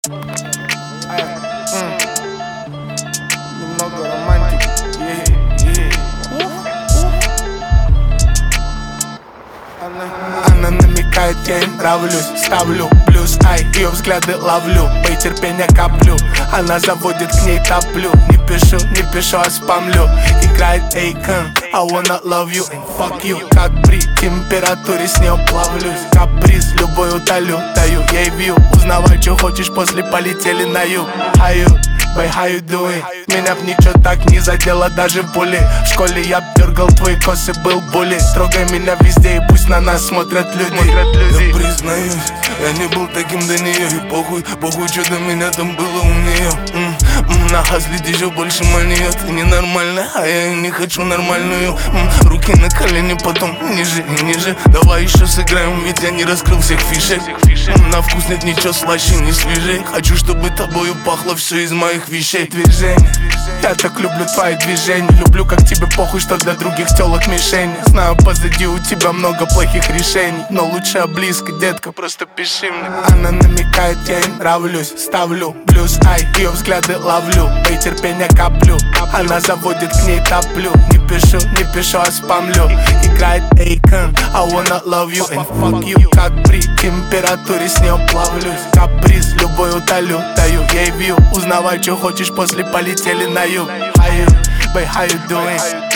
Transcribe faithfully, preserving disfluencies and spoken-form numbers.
Ай, м. Немного романтики. Yeah, yeah. Она, она намекает, я ей нравлюсь. Ставлю плюс, ай, ее взгляды ловлю. Бей, терпения коплю. Она заводит, к ней топлю. Не пишу, не пишу, а спамлю. Играет Akon, I wanna love you and fuck you. Как при температуре с нее плавлюсь. Каприз любой утолю, даю ей вью. Узнавай, что хочешь, после полетели на юг. How you, бей, how you doing? Меня б ничего так не задело, даже пули. В школе я б дергал твои косы, был були. Трогай меня везде и пусть на нас смотрят люди. Я признаюсь, я не был таким до нее. И похуй, похуй, что до меня там было у нее. м -м, На газлит еще больше маньет. Ты ненормальная, а я не хочу нормальную. м Руки на колени, потом ниже и ниже. Давай еще сыграем, ведь я не раскрыл всех фишек. м На вкус нет ничего слаще, не свежей. Хочу, чтобы тобою пахло все из моих вещей. Движение, я так люблю твои движения. Люблю, как тебе похуй, что для других телок мишень. Знаю, позади у тебя много плохих решений, но лучше близко, детка, просто пиши мне. Она намекает, я ей нравлюсь. Ставлю плюс, ай, ее взгляды ловлю. Бей, терпения коплю. Она заводит, к ней топлю. Не пишу, не пишу, а спамлю. Играет Akon, I wanna love you and fuck you. Как при температуре с нее плавлюсь. Каприз любой утолю, даю ей вью. Узнавай, что хочешь, после полетели на юг. How you, babe, how you doing?